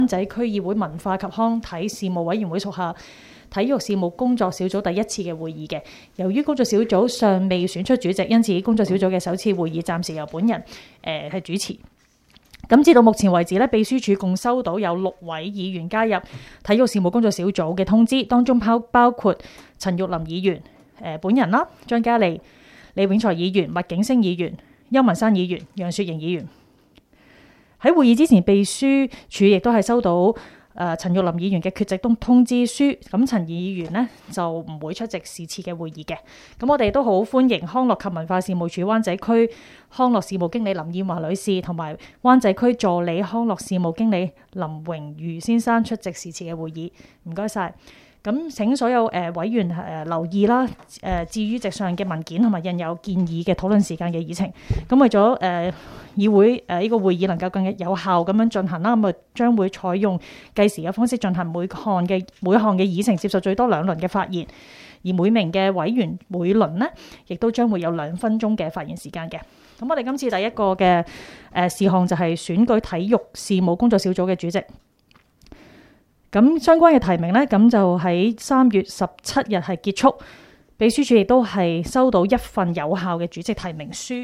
灣仔區議會文化及康體事務委員會屬下體育事務工作小組第一次嘅會議嘅。由於工作小組尚未選出主席，因此工作小組嘅首次會議暫時由本人係主持。咁至到目前為止咧，秘書處共收到有6位議員加入體育事務工作小組嘅通知，當中包括陳玉林議員、本人啦、張嘉莉、李永財議員、麥景星議員、邱文山議員、楊雪盈議員。喺會議之前，秘書處亦都係收到陳玉林議員嘅缺席通知書，咁陳議員呢就唔會出席是次嘅會議嘅。咁我哋都好歡迎康樂及文化事務署灣仔區康樂事務經理林燕華女士同埋灣仔區助理康樂事務經理林榮瑜先生出席是次嘅會議。唔該晒。咁請所有委員留意啦。至於席上嘅文件同埋印有建議嘅討論時間嘅議程，咁為咗議會呢個會議能夠更有效咁樣進行啦，咁啊將會採用計時嘅方式進行每項嘅議程，接受最多2輪嘅發言，而每名嘅委員每輪呢亦都將會有2分鐘嘅發言時間嘅。咁我哋今次第一個嘅事項就係選舉體育事務工作小組嘅主席。咁相關嘅提名呢，咁就喺3月17日係結束。秘書處亦都係收到1份有效嘅主席提名書。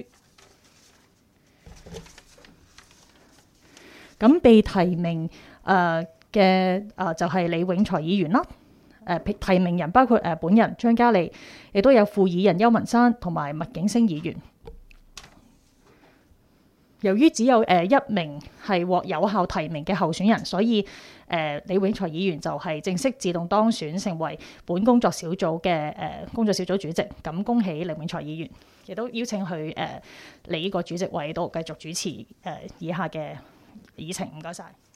咁被提名嘅就係李永財議員啦。提名人包括本人張嘉莉，亦都有副議人邱文山同埋麥景星議員。由於只有1名係獲有效提名嘅候選人，所以李永財議員就係正式自動當選成為本工作小組嘅工作小組主席。咁恭喜李永財議員，亦都邀請佢嚟呢個主席位度繼續主持以下嘅議程。唔該晒。